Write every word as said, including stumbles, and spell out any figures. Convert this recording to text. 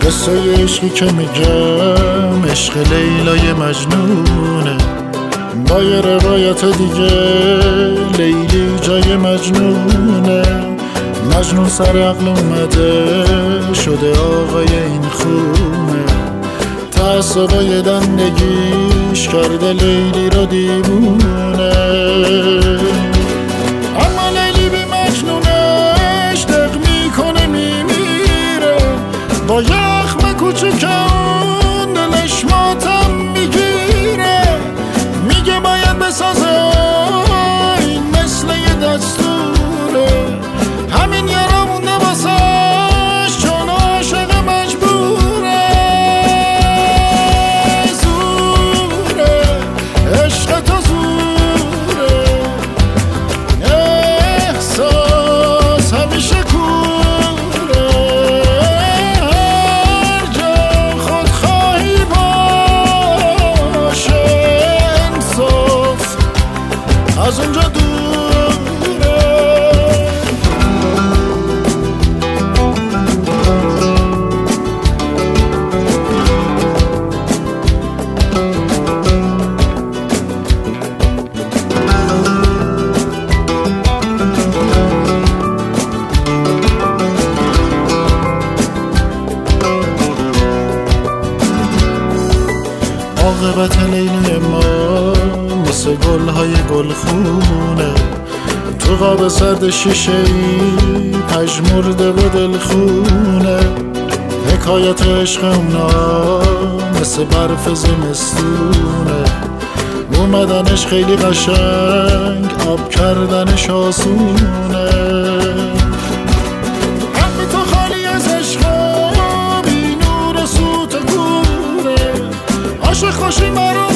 قصه عشقی که میگم عشق لیلای مجنونه، با یه روایت دیگه لیلی جای مجنونه. مجنون سر عقل اومده شده آقای این خونه، تعصبای دندگیش کرده لیلی رو دیوونه. اما لیلی بی مجنونش دق میکنه میمیره، با یخم کوچکم دلش ماتم میگیره. میگه باید بسازه این مثل یه دستوره، همین یارا مونده واسش چون عاشق مجبوره. زوره عشق تو زوره، احساس همیشه کوره. هر جا خودخواهی باشه انصاف از اونجا دوره. عاقبت لیلی ما مثل گلهای گلخونه، تو قاب سرد شیشه ای پژمرده و دلخونه. حکایت عشق اونا مثل برف زمستونه، اومدنش خیلی قشنگ آب کردنش آسونه. قلب تو خالی از عشق بی نور و سوت کوره، عاشق باشی مرا